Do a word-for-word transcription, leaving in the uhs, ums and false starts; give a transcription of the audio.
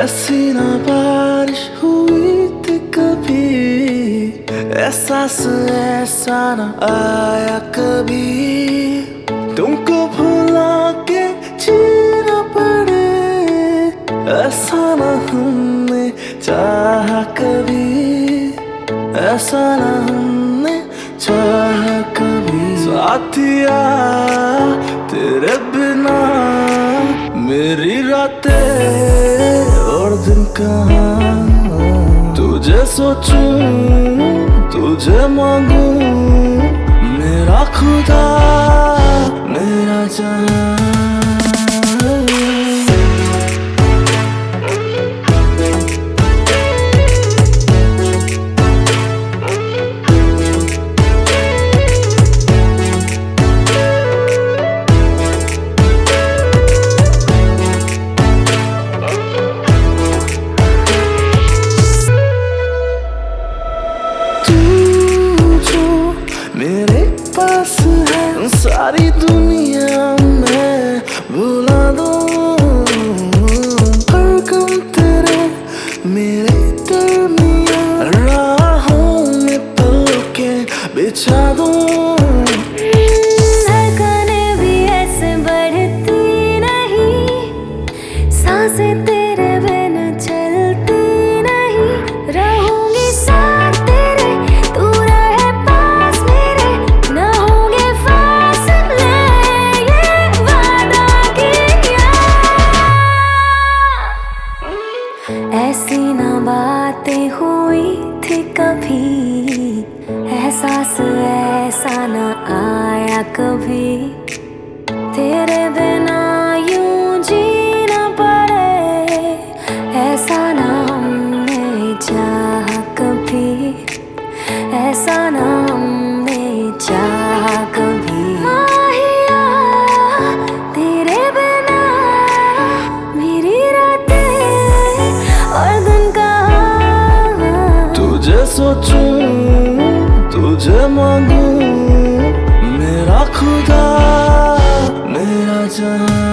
ऐसी ना बारिश हुई थी कभी, एहसास ऐसा ना आया कभी। तुमको भुला के जीना पड़े, ऐसा ना हमने चाहा कभी, ऐसा ना हमने चाहा कभी। साथिया तेरे बिना मेरी रातें और दिन कहाँ, तुझे सोचूं तुझे मांगूं, मेरा खुदा मेरा जान। मेरे पास है सारी दुनिया मैं भुला दूं, हर गम तेरे मेरे दरमियां, राहों में पलकें बिछा दूं। धड़कनें भी ऐसे बढ़ती नहीं, सांसें तेरे बिना चलती नहीं, रहूंगी साथ तेरे, तू रहे पास मेरे, न होंगे फासले, ये वादा किया। ऐसी ना बातें हुई थी कभी, एहसास ऐसा ना आया कभी, तेरे बिना यूं जीना पड़े, ऐसा ना हमने चाहा कभी, ऐसा ना हमने चाहा कभी। माहिया तेरे बिना मेरी रातें और दिन कहाँ, तुझे सोचूं तुझे मांगूं, मेरा खुदा मेरा जान।